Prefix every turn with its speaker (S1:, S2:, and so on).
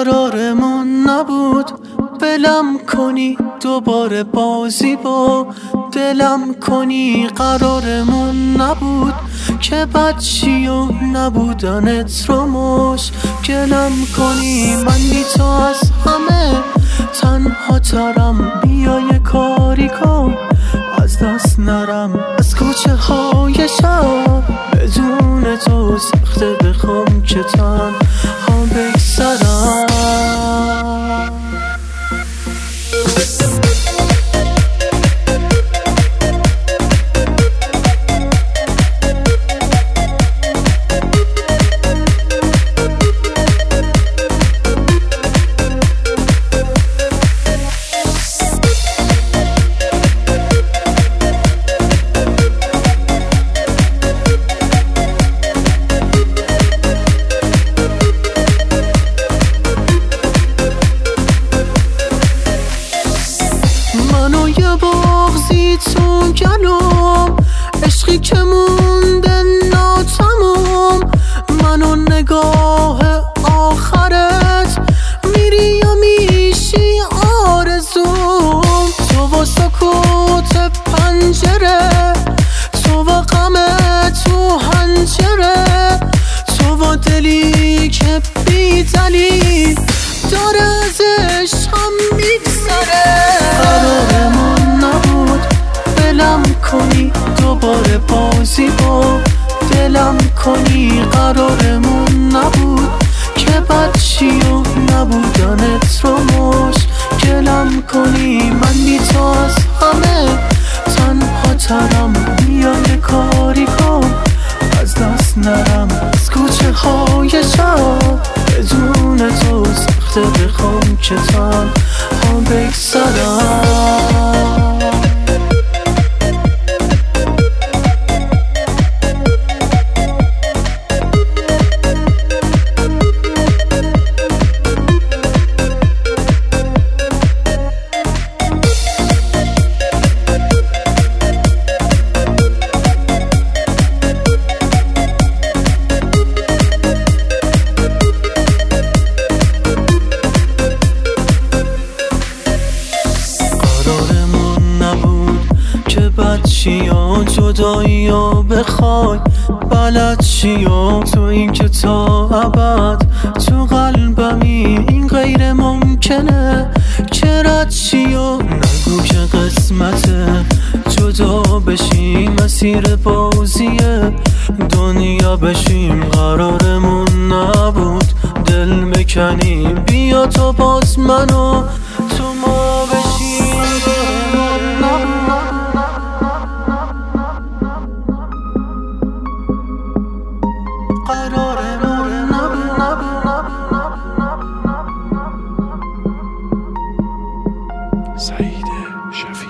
S1: قرارمون نبود بلم کنی دوباره بازی با دلم کنی. قرارمون نبود که بچی و نبودنت رو مشکلم کنی. من بی تو از همه تنها ترم، بیا یه کاری کن از دست نرم. از کوچه های شب بدون تو سخته بخوام که تنها بگذرم. منو یه بغضی تو گلوم، عشقی که مونده ناتموم. منو نگاه آخرت میری یا میشی آرزوم. تو و سکوت پنجره، تو و غم تو هنجره، تو و دلی که بی دلیل داره از عشقم میگذره. قرارمون نبود بلم کنی دوباره بازی با دلم کنی. قرارمون نبود که بچی و نبودنت رو مشکلم کنی. من بی تو از همه تنها ترم، بیا یه کاری کن از دست نرم. از کوچه های شب بدون تو سخته بخوام که تنها بگذرم. بچی ها جدایی ها بخوای بلد چی ها تو این که تا ابد تو قلبمی این غیر ممکنه که رد چی ها. نگو که قسمته جدا بشیم مسیر بازیه دنیا بشیم. قرارمون نبود دل بکنیم، بیا تو باز منو تو ما بشیم.
S2: سعید شفیع